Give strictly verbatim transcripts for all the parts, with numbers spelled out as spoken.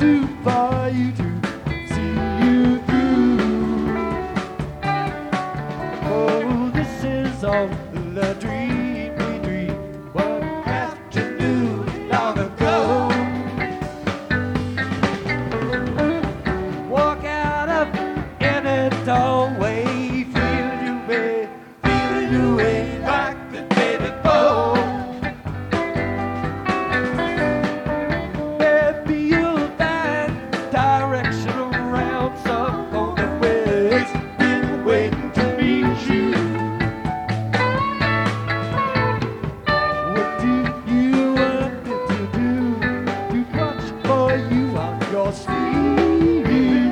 do for you to see you through. Oh, this is all the dream we dreamed one afternoon long ago. Walk out of any doorway, feel your way, feel your way like the day before. Maybe you'll find direction around some corner where it's been waiting to meet you. What do you want me to do? Too much for you on your sleeve.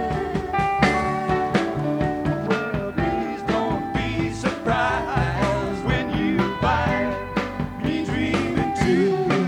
Well, please don't be surprised when you find me dreaming too.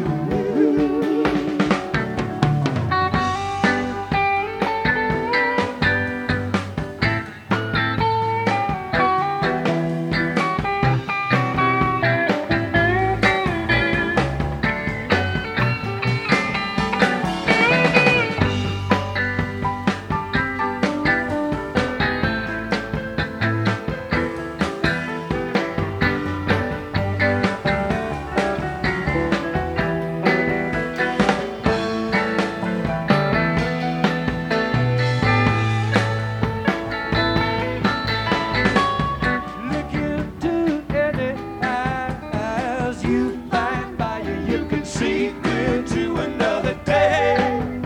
Look into any eyes you find by you, you can see into another day.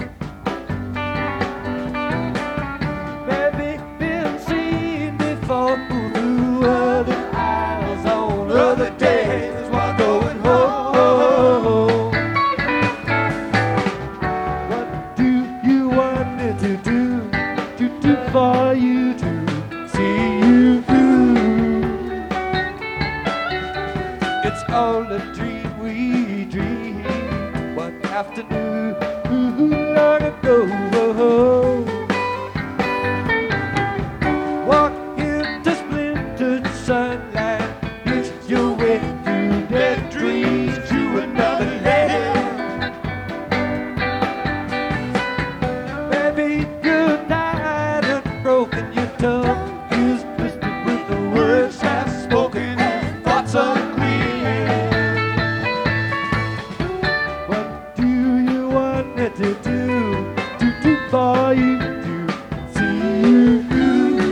Maybe been seen before through other eyes on other days while going home. What do you want me to do? To do for you to see you through. It's all a dream we dreamed one afternoon long ago. Walk into splintered sunlight, it's your way through dead dreams to another land. Maybe you're tired and broken, your tongue is twisted with the words half spoken and thoughts unclear. What do you want me to do? To do for you to see you through.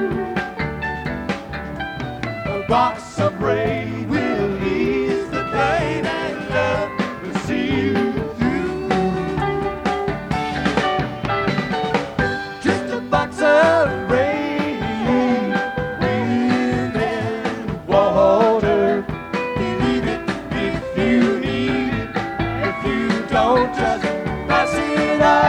A box of rain will ease the pain and love will see you through. Just a box of rain, wind and water. Believe it if you need it. If you don't, just pass it on.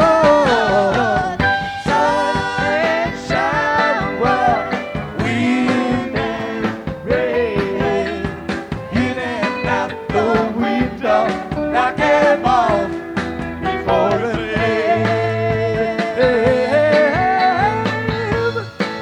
Sun and shower, wind and rain, in and out the window, knock 'em off before it leaves.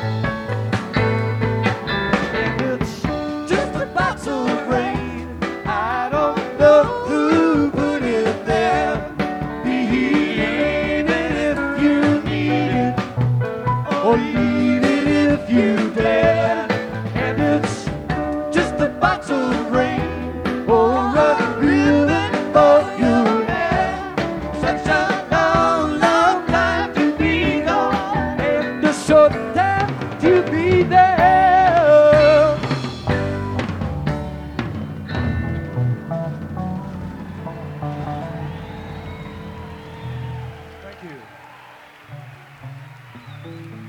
And it's just a box of rain. I don't know who put it there. Believe it if you need it, or leave it if you dare. And it's just a box of rain, or a ribbon for your hair. Such a long, long time to be gone, and a short time to be there. Thank you.